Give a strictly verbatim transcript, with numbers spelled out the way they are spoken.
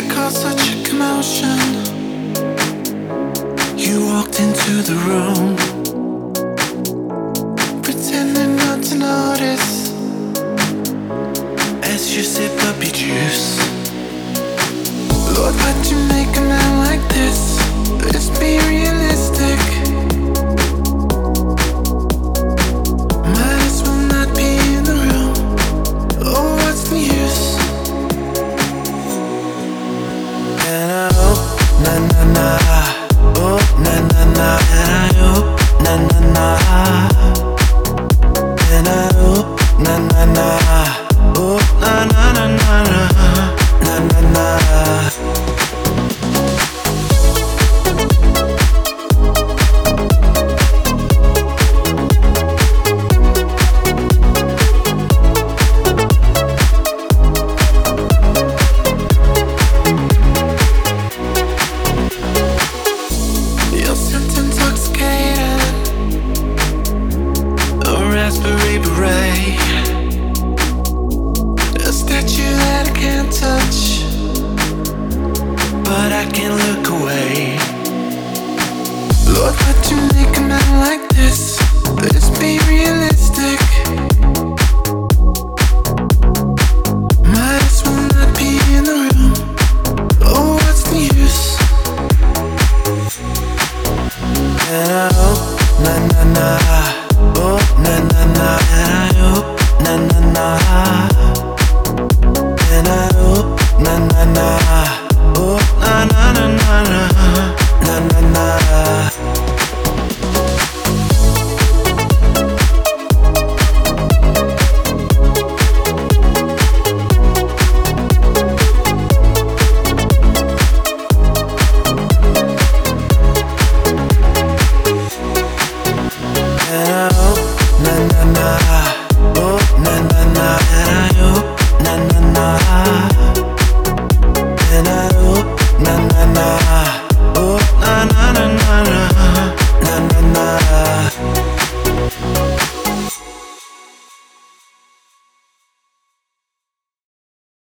You caused such a commotion. You walked into the room, pretending not to notice as you sip up your juice. Lord, why'd you make a man like this? Let's be real.